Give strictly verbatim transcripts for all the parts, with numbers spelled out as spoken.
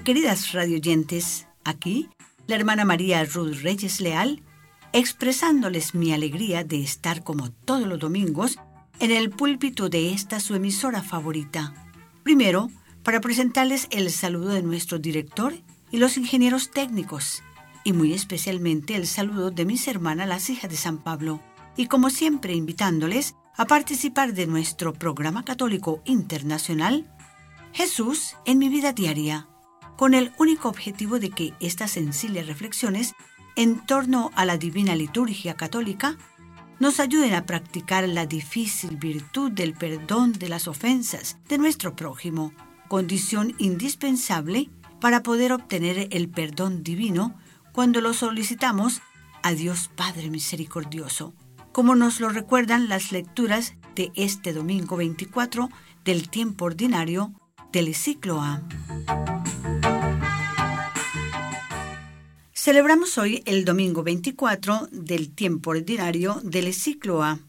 queridas radioyentes, aquí la hermana María Ruth Reyes Leal, expresándoles mi alegría de estar como todos los domingos en el púlpito de esta su emisora favorita. Primero, para presentarles el saludo de nuestro director y los ingenieros técnicos, y muy especialmente el saludo de mis hermanas las hijas de San Pablo, y como siempre invitándoles a participar de nuestro programa católico internacional Jesús en mi vida diaria, con el único objetivo de que estas sencillas reflexiones en torno a la divina liturgia católica nos ayuden a practicar la difícil virtud del perdón de las ofensas de nuestro prójimo, condición indispensable para poder obtener el perdón divino cuando lo solicitamos a Dios Padre misericordioso, como nos lo recuerdan las lecturas de este domingo veinticuatro del tiempo ordinario del ciclo A. Celebramos hoy el domingo veinticuatro del tiempo ordinario del ciclo A,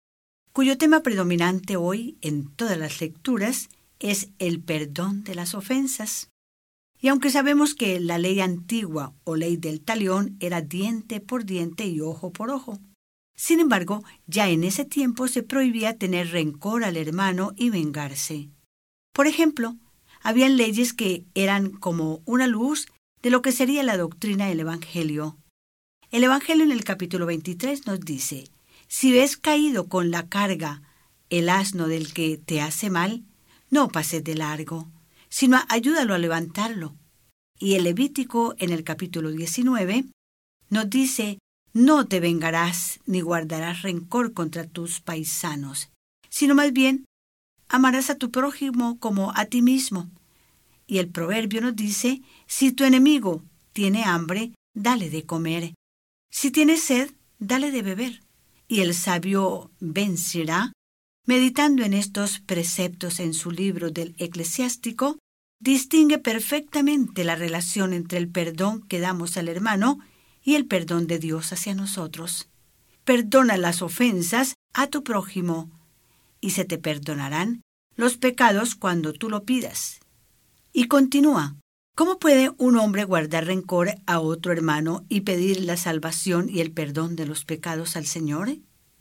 cuyo tema predominante hoy en todas las lecturas es el perdón de las ofensas. Y aunque sabemos que la ley antigua o ley del talión era diente por diente y ojo por ojo, sin embargo, ya en ese tiempo se prohibía tener rencor al hermano y vengarse. Por ejemplo, habían leyes que eran como una luz de lo que sería la doctrina del Evangelio. El Evangelio en el capítulo veintitrés nos dice: si ves caído con la carga el asno del que te hace mal, no pases de largo, sino ayúdalo a levantarlo. Y el Levítico en el capítulo diecinueve nos dice: no te vengarás ni guardarás rencor contra tus paisanos, sino más bien amarás a tu prójimo como a ti mismo. Y el proverbio nos dice: si tu enemigo tiene hambre, dale de comer. Si tiene sed, dale de beber. Y el sabio Ben Sirá, meditando en estos preceptos en su libro del Eclesiástico, distingue perfectamente la relación entre el perdón que damos al hermano y el perdón de Dios hacia nosotros. Perdona las ofensas a tu prójimo, y se te perdonarán los pecados cuando tú lo pidas. Y continúa: ¿cómo puede un hombre guardar rencor a otro hermano y pedir la salvación y el perdón de los pecados al Señor?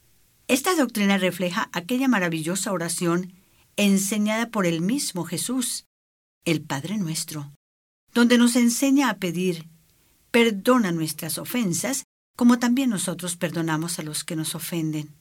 Esta doctrina refleja aquella maravillosa oración enseñada por el mismo Jesús, el Padre Nuestro, donde nos enseña a pedir: perdona nuestras ofensas, como también nosotros perdonamos a los que nos ofenden.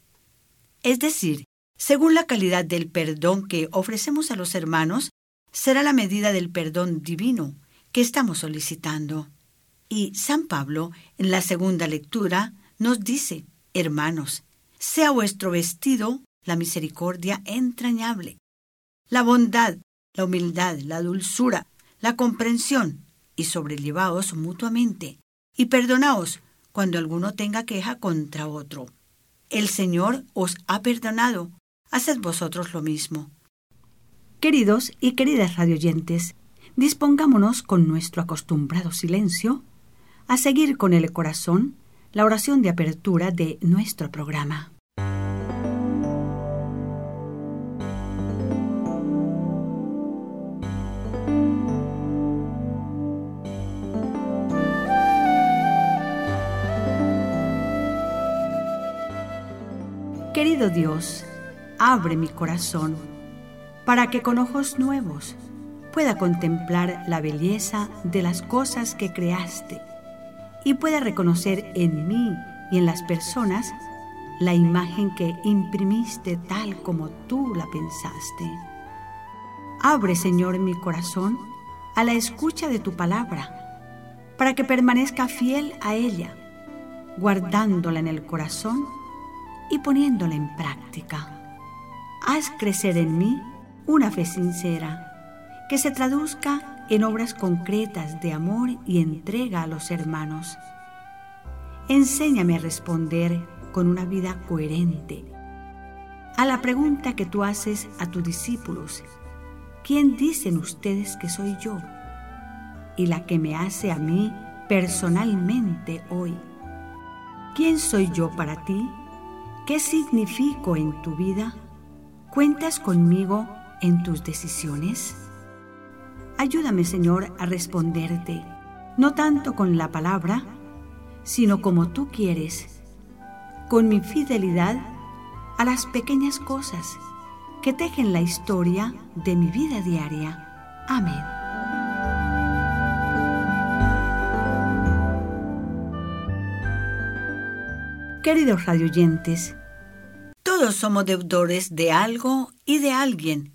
Es decir, según la calidad del perdón que ofrecemos a los hermanos, será la medida del perdón divino que estamos solicitando. Y San Pablo, en la segunda lectura, nos dice: hermanos, sea vuestro vestido la misericordia entrañable, la bondad, la humildad, la dulzura, la comprensión, y sobrellevaos mutuamente, y perdonaos cuando alguno tenga queja contra otro. El Señor os ha perdonado, haced vosotros lo mismo. Queridos y queridas radioyentes, dispongámonos con nuestro acostumbrado silencio a seguir con el corazón la oración de apertura de nuestro programa. Querido Dios, abre mi corazón para que con ojos nuevos pueda contemplar la belleza de las cosas que creaste y pueda reconocer en mí y en las personas la imagen que imprimiste tal como tú la pensaste. Abre, Señor, mi corazón a la escucha de tu palabra, para que permanezca fiel a ella, guardándola en el corazón y poniéndola en práctica. Haz crecer en mí una fe sincera, que se traduzca en obras concretas de amor y entrega a los hermanos. Enséñame a responder con una vida coherente a la pregunta que tú haces a tus discípulos: ¿quién dicen ustedes que soy yo? Y la que me hace a mí personalmente hoy: ¿quién soy yo para ti? ¿Qué significo en tu vida? ¿Cuentas conmigo en tus decisiones? Ayúdame, Señor, a responderte, no tanto con la palabra, sino como tú quieres, con mi fidelidad a las pequeñas cosas que tejen la historia de mi vida diaria. Amén. Queridos radioyentes, todos somos deudores de algo y de alguien,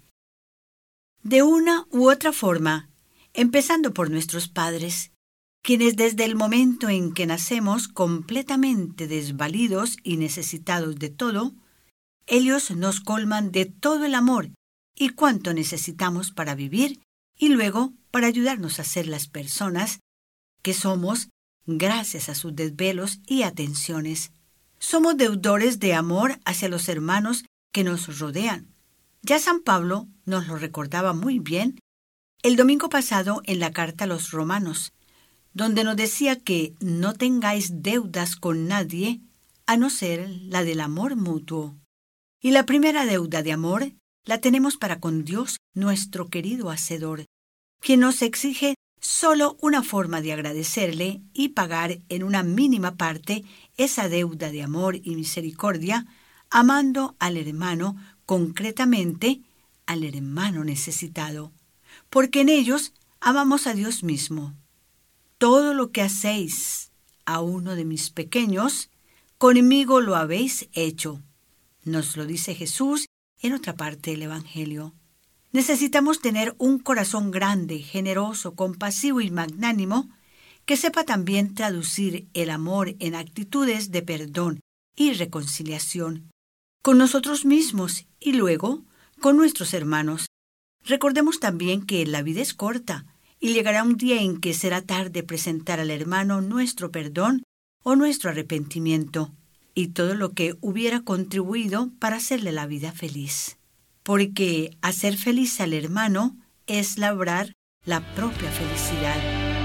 de una u otra forma, empezando por nuestros padres, quienes desde el momento en que nacemos completamente desvalidos y necesitados de todo, ellos nos colman de todo el amor y cuanto necesitamos para vivir y luego para ayudarnos a ser las personas que somos gracias a sus desvelos y atenciones. Somos deudores de amor hacia los hermanos que nos rodean. Ya San Pablo nos lo recordaba muy bien el domingo pasado en la carta a los Romanos, donde nos decía que no tengáis deudas con nadie a no ser la del amor mutuo. Y la primera deuda de amor la tenemos para con Dios, nuestro querido Hacedor, quien nos exige solo una forma de agradecerle y pagar en una mínima parte esa deuda de amor y misericordia, amando al hermano, concretamente al hermano necesitado, porque en ellos amamos a Dios mismo. Todo lo que hacéis a uno de mis pequeños, conmigo lo habéis hecho. Nos lo dice Jesús en otra parte del Evangelio. Necesitamos tener un corazón grande, generoso, compasivo y magnánimo, que sepa también traducir el amor en actitudes de perdón y reconciliación, con nosotros mismos y luego con nuestros hermanos. Recordemos también que la vida es corta y llegará un día en que será tarde presentar al hermano nuestro perdón o nuestro arrepentimiento y todo lo que hubiera contribuido para hacerle la vida feliz. Porque hacer feliz al hermano es labrar la propia felicidad.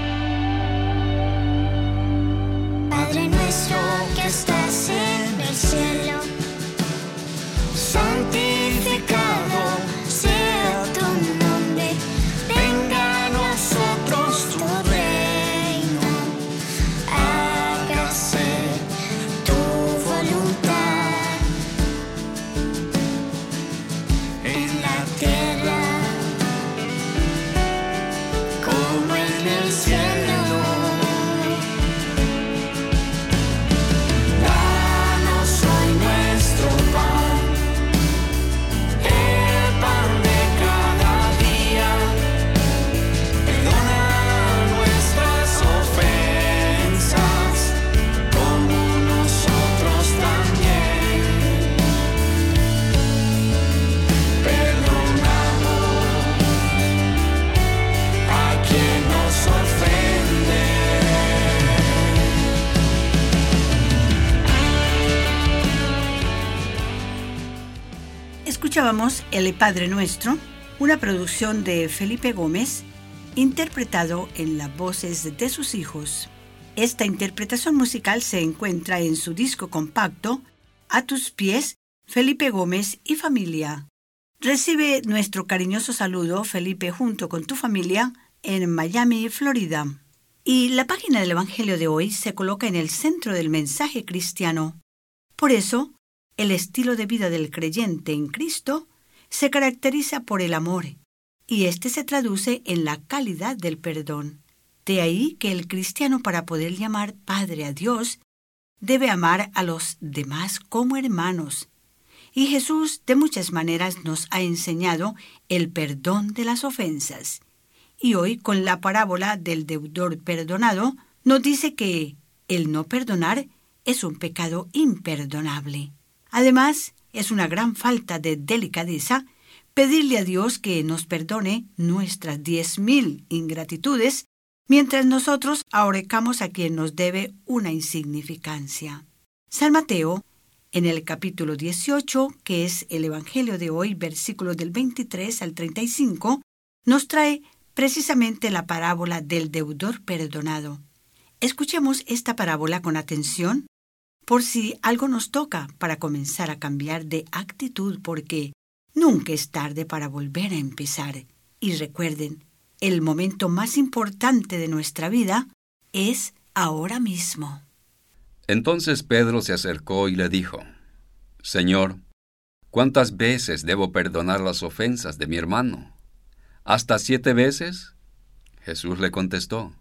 Padre nuestro que estás en el cielo, santificado sea tu nombre, venga a nosotros tu reino, hágase tu voluntad en la tierra como en el cielo. Escuchábamos El Padre Nuestro, una producción de Felipe Gómez, interpretado en las voces de sus hijos. Esta interpretación musical se encuentra en su disco compacto A tus pies, Felipe Gómez y familia. Recibe nuestro cariñoso saludo, Felipe, junto con tu familia, en Miami, Florida. Y la página del Evangelio de hoy se coloca en el centro del mensaje cristiano. Por eso, el estilo de vida del creyente en Cristo se caracteriza por el amor, y este se traduce en la calidad del perdón. De ahí que el cristiano, para poder llamar Padre a Dios, debe amar a los demás como hermanos. Y Jesús de muchas maneras nos ha enseñado el perdón de las ofensas. Y hoy, con la parábola del deudor perdonado, nos dice que el no perdonar es un pecado imperdonable. Además, es una gran falta de delicadeza pedirle a Dios que nos perdone nuestras diez mil ingratitudes, mientras nosotros ahorcamos a quien nos debe una insignificancia. San Mateo, en el capítulo dieciocho, que es el Evangelio de hoy, versículos del veintitrés al treinta y cinco, nos trae precisamente la parábola del deudor perdonado. Escuchemos esta parábola con atención, por si algo nos toca para comenzar a cambiar de actitud, porque nunca es tarde para volver a empezar. Y recuerden, el momento más importante de nuestra vida es ahora mismo. Entonces Pedro se acercó y le dijo: Señor, ¿cuántas veces debo perdonar las ofensas de mi hermano? ¿Hasta siete veces? Jesús le contestó: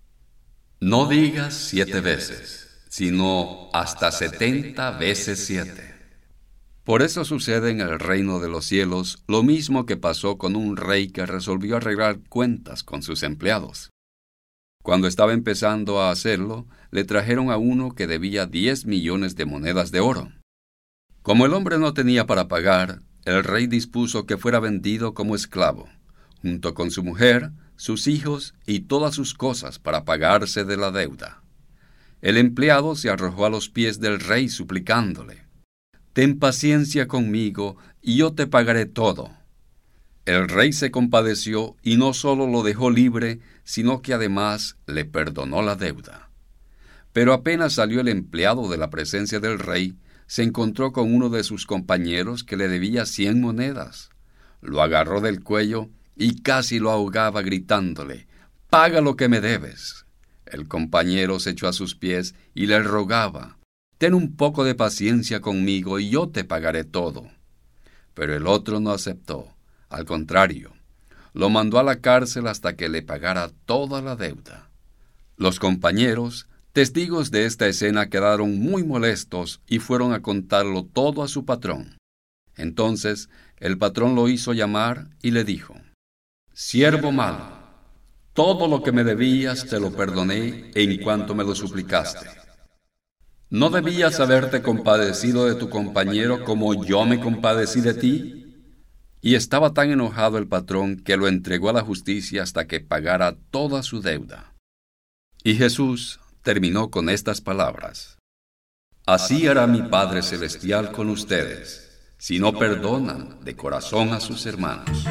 No digas siete veces, sino hasta setenta veces siete. Por eso sucede en el reino de los cielos lo mismo que pasó con un rey que resolvió arreglar cuentas con sus empleados. Cuando estaba empezando a hacerlo, le trajeron a uno que debía diez millones de monedas de oro. Como el hombre no tenía para pagar, el rey dispuso que fuera vendido como esclavo, junto con su mujer, sus hijos y todas sus cosas para pagarse de la deuda. El empleado se arrojó a los pies del rey suplicándole: Ten paciencia conmigo y yo te pagaré todo. El rey se compadeció y no solo lo dejó libre, sino que además le perdonó la deuda. Pero apenas salió el empleado de la presencia del rey, se encontró con uno de sus compañeros que le debía cien monedas. Lo agarró del cuello y casi lo ahogaba gritándole: «Paga lo que me debes». El compañero se echó a sus pies y le rogaba: «Ten un poco de paciencia conmigo y yo te pagaré todo». Pero el otro no aceptó. Al contrario, lo mandó a la cárcel hasta que le pagara toda la deuda. Los compañeros, testigos de esta escena, quedaron muy molestos y fueron a contarlo todo a su patrón. Entonces el patrón lo hizo llamar y le dijo: «Siervo malo, todo lo que me debías te lo perdoné en cuanto me lo suplicaste. ¿No debías haberte compadecido de tu compañero como yo me compadecí de ti?». Y estaba tan enojado el patrón que lo entregó a la justicia hasta que pagara toda su deuda. Y Jesús terminó con estas palabras: «Así hará mi Padre Celestial con ustedes, si no perdonan de corazón a sus hermanos».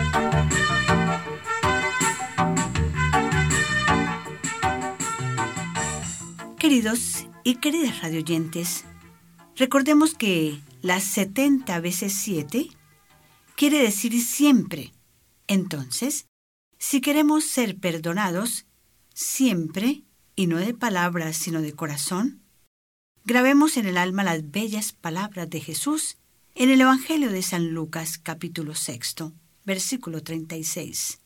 Queridos y queridas radioyentes, recordemos que las setenta veces siete quiere decir siempre. Entonces, si queremos ser perdonados siempre, y no de palabras sino de corazón, grabemos en el alma las bellas palabras de Jesús en el Evangelio de San Lucas, capítulo sexto, versículo treinta y seis.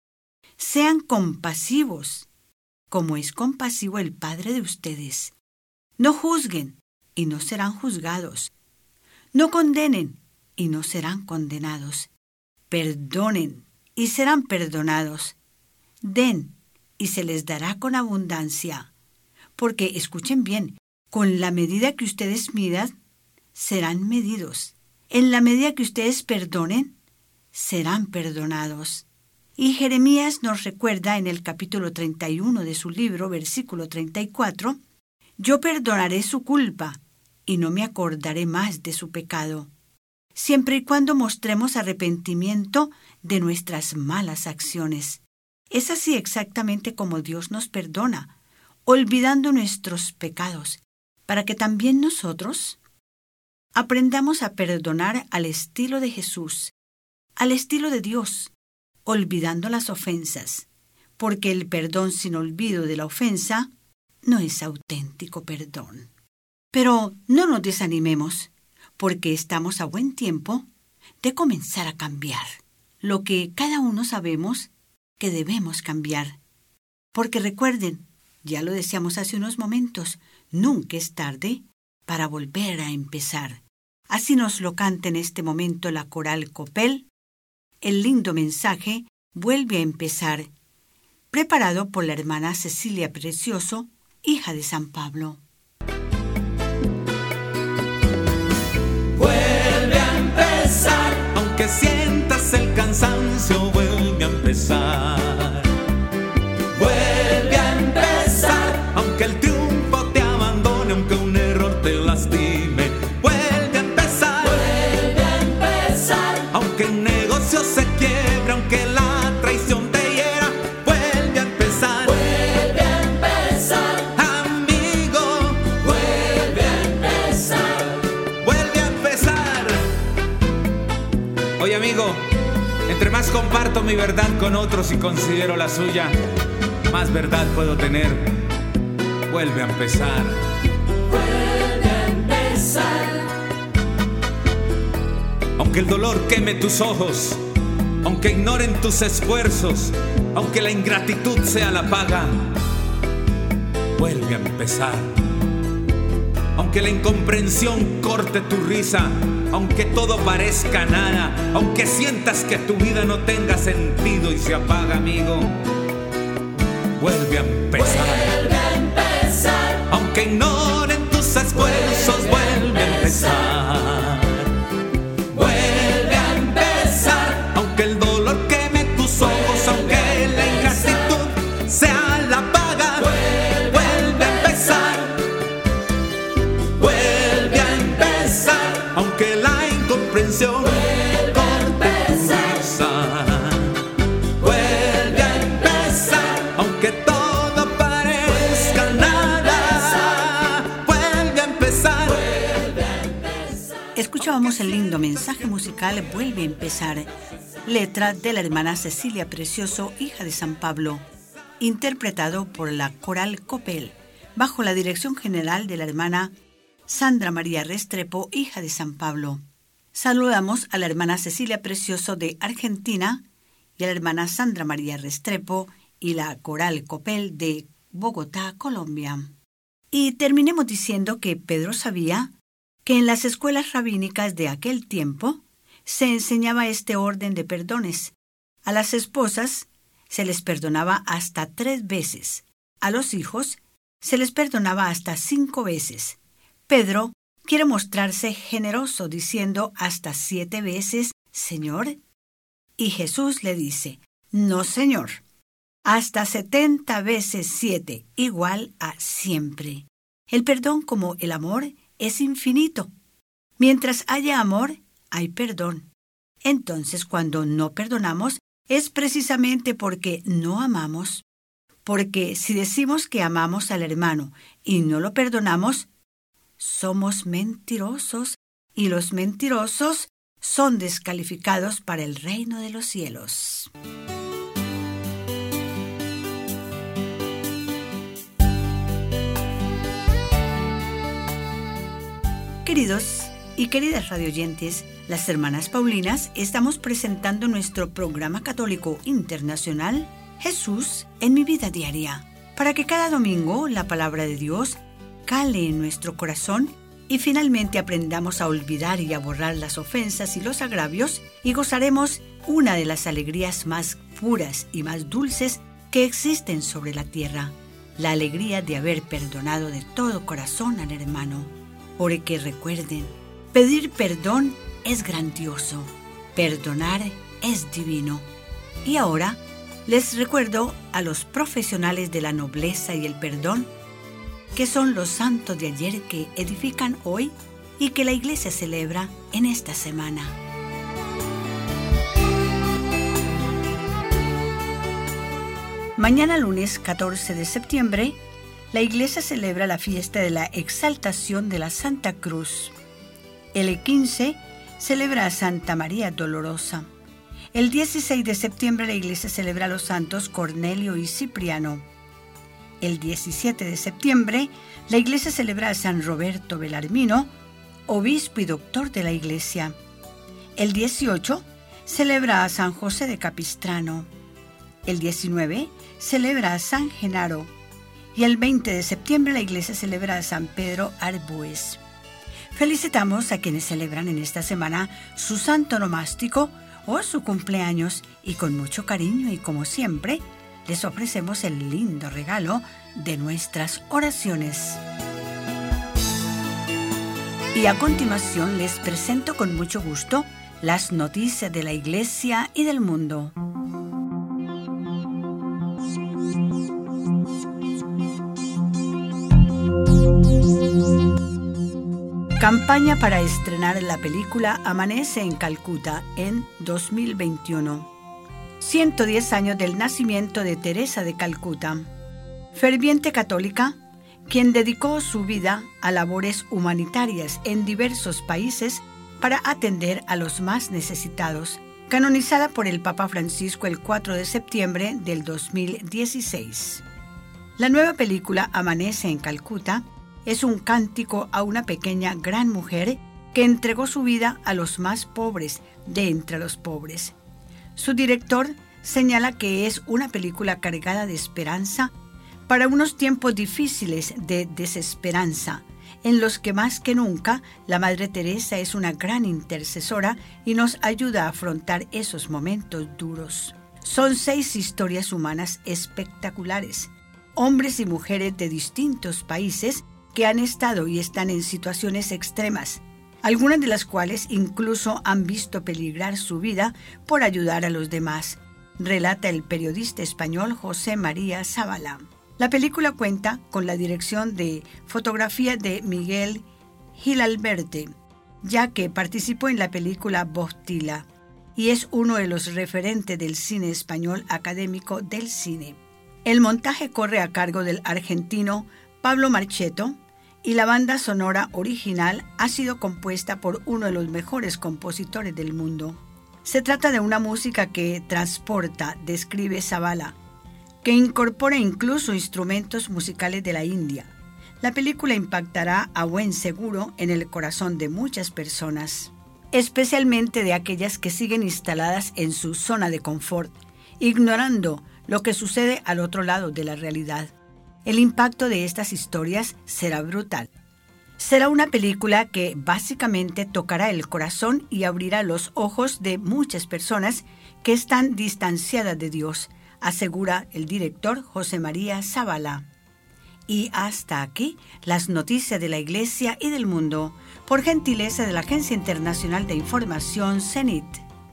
Sean compasivos, como es compasivo el Padre de ustedes. No juzguen, y no serán juzgados. No condenen, y no serán condenados. Perdonen, y serán perdonados. Den, y se les dará con abundancia. Porque, escuchen bien, con la medida que ustedes midan, serán medidos. En la medida que ustedes perdonen, serán perdonados. Y Jeremías nos recuerda en el capítulo treinta y uno de su libro, versículo treinta y cuatro, «Yo perdonaré su culpa, y no me acordaré más de su pecado», siempre y cuando mostremos arrepentimiento de nuestras malas acciones. Es así exactamente como Dios nos perdona, olvidando nuestros pecados, para que también nosotros aprendamos a perdonar al estilo de Jesús, al estilo de Dios, olvidando las ofensas, porque el perdón sin olvido de la ofensa no es auténtico perdón. Pero no nos desanimemos, porque estamos a buen tiempo de comenzar a cambiar lo que cada uno sabemos que debemos cambiar. Porque recuerden, ya lo decíamos hace unos momentos, nunca es tarde para volver a empezar. Así nos lo canta en este momento la coral Copel. El lindo mensaje vuelve a empezar, preparado por la hermana Cecilia Precioso, hija de San Pablo. Vuelve a empezar, aunque sientas el cansancio, vuelve a empezar. Vuelve a empezar, aunque el triunfo te abandone, aunque un error te lastime. Vuelve a empezar, vuelve a empezar, aunque el negocio se quiebre, aunque la traición te hiera. Vuelve a empezar, vuelve a empezar, amigo. Vuelve a empezar, vuelve a empezar. Oye, amigo, entre más comparto mi verdad con otros y considero la suya, más verdad puedo tener. Vuelve a empezar. Vuelve a empezar. Aunque el dolor queme tus ojos, aunque ignoren tus esfuerzos, aunque la ingratitud sea la paga, vuelve a empezar. Aunque la incomprensión corte tu risa, aunque todo parezca nada, aunque sientas que tu vida no tenga sentido y se apaga, amigo, vuelve a empezar. Vuelve a empezar. Aunque ignoren tus esfuerzos, vuelve a empezar. Vuelve a empezar. Aunque el dolor queme tus ojos, aunque la ingratitud sea la paga, vuelve a empezar. Vuelve a empezar. Aunque la incomprensión corte tu risa, vuelve a empezar. Aunque todo parezca nada, vuelve a empezar. Escuchábamos el lindo mensaje musical Vuelve a empezar, letra de la hermana Cecilia Precioso, hija de San Pablo, interpretado por la Coral Copel, bajo la dirección general de la hermana Sandra María Restrepo, hija de San Pablo. Saludamos a la hermana Cecilia Precioso de Argentina y a la hermana Sandra María Restrepo y la Coral Copel de Bogotá, Colombia. Y terminemos diciendo que Pedro sabía que en las escuelas rabínicas de aquel tiempo se enseñaba este orden de perdones. A las esposas se les perdonaba hasta tres veces. A los hijos se les perdonaba hasta cinco veces. Pedro quiere mostrarse generoso diciendo hasta siete veces, Señor. Y Jesús le dice, no, Señor, hasta setenta veces siete, igual a siempre. El perdón, como el amor, es infinito. Mientras haya amor, hay perdón. Entonces, cuando no perdonamos, es precisamente porque no amamos. Porque si decimos que amamos al hermano y no lo perdonamos, somos mentirosos, y los mentirosos son descalificados para el reino de los cielos. Queridos y queridas radioyentes, las hermanas Paulinas estamos presentando nuestro programa católico internacional Jesús en mi vida diaria, para que cada domingo la palabra de Dios cale en nuestro corazón y finalmente aprendamos a olvidar y a borrar las ofensas y los agravios y gozaremos una de las alegrías más puras y más dulces que existen sobre la tierra, la alegría de haber perdonado de todo corazón al hermano. Porque recuerden, pedir perdón es grandioso, perdonar es divino. Y ahora les recuerdo a los profesionales de la nobleza y el perdón, que son los santos de ayer que edifican hoy y que la Iglesia celebra en esta semana. Mañana lunes catorce de septiembre, la Iglesia celebra la fiesta de la exaltación de la Santa Cruz. El quince celebra a Santa María Dolorosa. El dieciséis de septiembre la Iglesia celebra a los santos Cornelio y Cipriano. El diecisiete de septiembre la Iglesia celebra a San Roberto Belarmino, obispo y doctor de la Iglesia. El dieciocho celebra a San José de Capistrano. El diecinueve celebra a San Genaro. Y el veinte de septiembre la Iglesia celebra a San Pedro Arbues. Felicitamos a quienes celebran en esta semana su santo nomástico o su cumpleaños y con mucho cariño y como siempre les ofrecemos el lindo regalo de nuestras oraciones. Y a continuación les presento con mucho gusto las noticias de la Iglesia y del mundo. Campaña para estrenar la película Amanece en Calcuta en dos mil veintiuno. ciento diez años del nacimiento de Teresa de Calcuta. Ferviente católica, quien dedicó su vida a labores humanitarias en diversos países para atender a los más necesitados, canonizada por el Papa Francisco el cuatro de septiembre del dos mil dieciséis. La nueva película Amanece en Calcuta es un cántico a una pequeña gran mujer que entregó su vida a los más pobres de entre los pobres. Su director señala que es una película cargada de esperanza para unos tiempos difíciles de desesperanza, en los que más que nunca la Madre Teresa es una gran intercesora y nos ayuda a afrontar esos momentos duros. Son seis historias humanas espectaculares, hombres y mujeres de distintos países que han estado y están en situaciones extremas, algunas de las cuales incluso han visto peligrar su vida por ayudar a los demás, relata el periodista español José María Zavala. La película cuenta con la dirección de fotografía de Miguel Gilalberte, ya que participó en la película Bostila y es uno de los referentes del cine español académico del cine. El montaje corre a cargo del argentino Pablo Marchetto y la banda sonora original ha sido compuesta por uno de los mejores compositores del mundo. Se trata de una música que transporta, describe Zavala, que incorpora incluso instrumentos musicales de la India. La película impactará a buen seguro en el corazón de muchas personas, especialmente de aquellas que siguen instaladas en su zona de confort, ignorando lo que sucede al otro lado de la realidad. El impacto de estas historias será brutal. Será una película que básicamente tocará el corazón y abrirá los ojos de muchas personas que están distanciadas de Dios, asegura el director José María Zavala. Y hasta aquí las noticias de la Iglesia y del mundo, por gentileza de la Agencia Internacional de Información CENIT.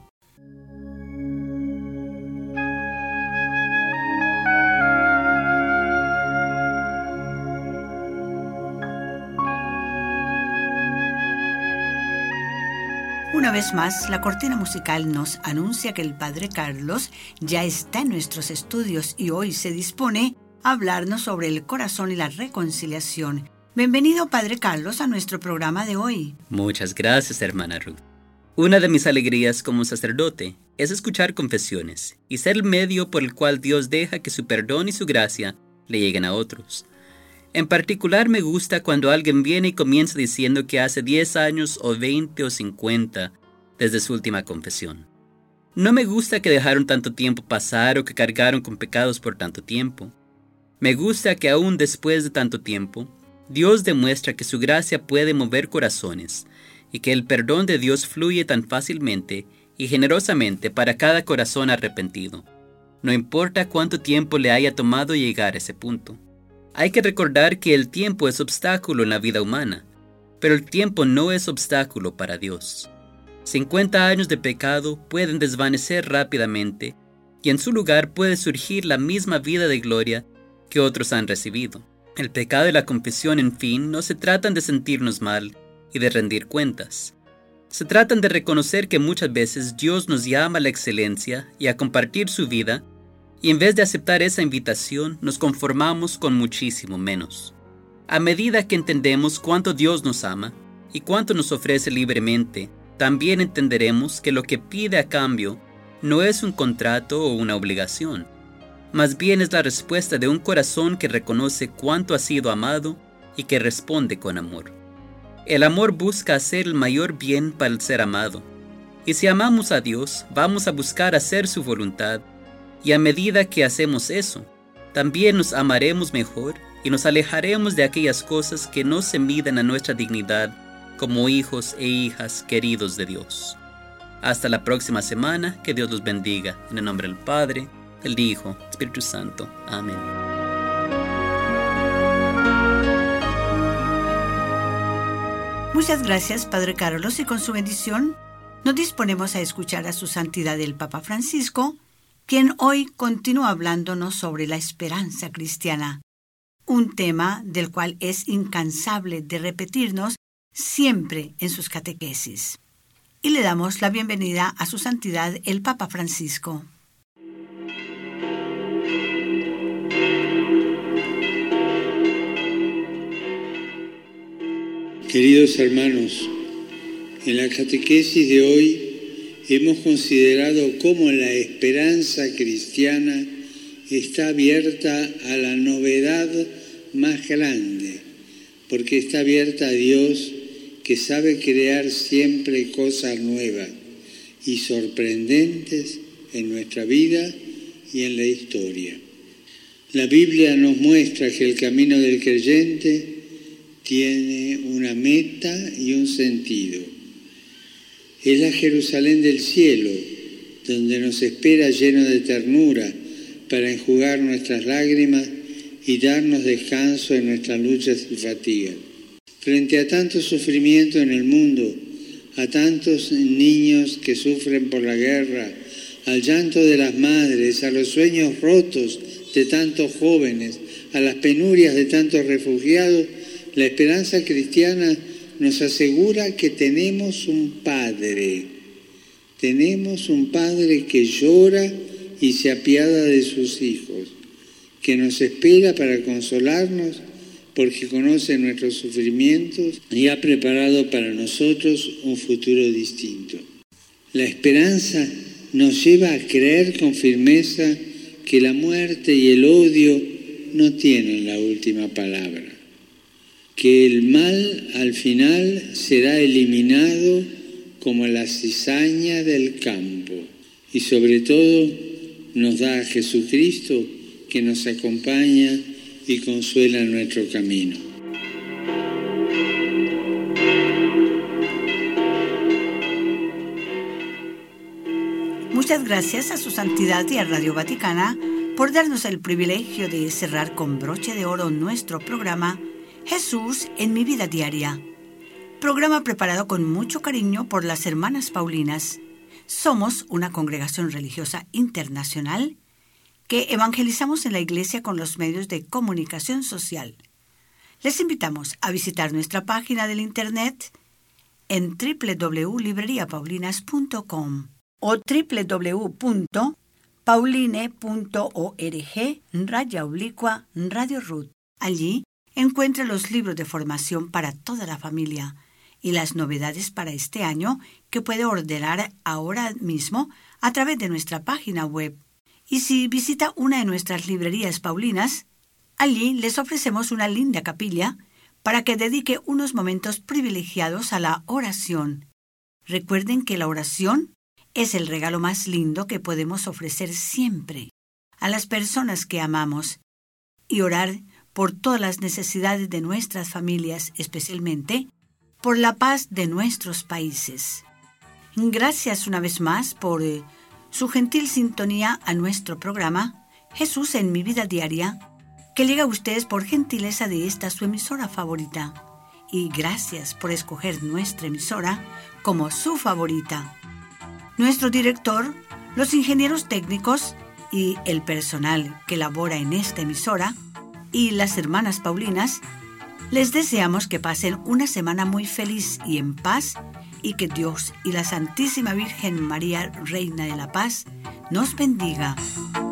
Una vez más, la cortina musical nos anuncia que el Padre Carlos ya está en nuestros estudios y hoy se dispone a hablarnos sobre el corazón y la reconciliación. Bienvenido, Padre Carlos, a nuestro programa de hoy. Muchas gracias, hermana Ruth. Una de mis alegrías como sacerdote es escuchar confesiones y ser el medio por el cual Dios deja que su perdón y su gracia le lleguen a otros. En particular me gusta cuando alguien viene y comienza diciendo que hace diez años o veinte o cincuenta desde su última confesión. No me gusta que dejaron tanto tiempo pasar o que cargaron con pecados por tanto tiempo. Me gusta que aún después de tanto tiempo, Dios demuestra que su gracia puede mover corazones y que el perdón de Dios fluye tan fácilmente y generosamente para cada corazón arrepentido, no importa cuánto tiempo le haya tomado llegar a ese punto. Hay que recordar que el tiempo es obstáculo en la vida humana, pero el tiempo no es obstáculo para Dios. cincuenta años de pecado pueden desvanecer rápidamente y en su lugar puede surgir la misma vida de gloria que otros han recibido. El pecado y la confesión, en fin, no se tratan de sentirnos mal y de rendir cuentas. Se tratan de reconocer que muchas veces Dios nos llama a la excelencia y a compartir su vida, y en vez de aceptar esa invitación, nos conformamos con muchísimo menos. A medida que entendemos cuánto Dios nos ama y cuánto nos ofrece libremente, también entenderemos que lo que pide a cambio no es un contrato o una obligación. Más bien es la respuesta de un corazón que reconoce cuánto ha sido amado y que responde con amor. El amor busca hacer el mayor bien para el ser amado. Y si amamos a Dios, vamos a buscar hacer su voluntad. Y a medida que hacemos eso, también nos amaremos mejor y nos alejaremos de aquellas cosas que no se miden a nuestra dignidad como hijos e hijas queridos de Dios. Hasta la próxima semana, que Dios los bendiga. En el nombre del Padre, del Hijo, Espíritu Santo. Amén. Muchas gracias, Padre Carlos, y con su bendición nos disponemos a escuchar a su santidad el Papa Francisco, quien hoy continúa hablándonos sobre la esperanza cristiana, un tema del cual es incansable de repetirnos siempre en sus catequesis. Y le damos la bienvenida a su santidad el Papa Francisco. Queridos hermanos, en la catequesis de hoy hemos considerado cómo la esperanza cristiana está abierta a la novedad más grande, porque está abierta a Dios, que sabe crear siempre cosas nuevas y sorprendentes en nuestra vida y en la historia. La Biblia nos muestra que el camino del creyente tiene una meta y un sentido. Es la Jerusalén del cielo, donde nos espera lleno de ternura para enjugar nuestras lágrimas y darnos descanso en nuestras luchas y fatigas. Frente a tanto sufrimiento en el mundo, a tantos niños que sufren por la guerra, al llanto de las madres, a los sueños rotos de tantos jóvenes, a las penurias de tantos refugiados, la esperanza cristiana nos asegura que tenemos un Padre. Tenemos un Padre que llora y se apiada de sus hijos, que nos espera para consolarnos porque conoce nuestros sufrimientos y ha preparado para nosotros un futuro distinto. La esperanza nos lleva a creer con firmeza que la muerte y el odio no tienen la última palabra, que el mal al final será eliminado como la cizaña del campo, y sobre todo nos da a Jesucristo que nos acompaña y consuela nuestro camino. Muchas gracias a su santidad y a Radio Vaticana por darnos el privilegio de cerrar con broche de oro nuestro programa Jesús en mi vida diaria. Programa preparado con mucho cariño por las hermanas Paulinas. Somos una congregación religiosa internacional que evangelizamos en la Iglesia con los medios de comunicación social. Les invitamos a visitar nuestra página del internet en doble u doble u doble u punto librería paulinas punto com o doble u doble u doble u punto pauline punto org raya oblicua Radio Ruth. Allí encuentra los libros de formación para toda la familia y las novedades para este año que puede ordenar ahora mismo a través de nuestra página web. Y si visita una de nuestras librerías paulinas, allí les ofrecemos una linda capilla para que dedique unos momentos privilegiados a la oración. Recuerden que la oración es el regalo más lindo que podemos ofrecer siempre a las personas que amamos, y orar por todas las necesidades de nuestras familias, especialmente por la paz de nuestros países. Gracias una vez más por eh, su gentil sintonía a nuestro programa Jesús en mi vida diaria, que llega a ustedes por gentileza de esta su emisora favorita. Y gracias por escoger nuestra emisora como su favorita. Nuestro director, los ingenieros técnicos y el personal que labora en esta emisora y las hermanas Paulinas, les deseamos que pasen una semana muy feliz y en paz, y que Dios y la Santísima Virgen María, Reina de la Paz, nos bendiga.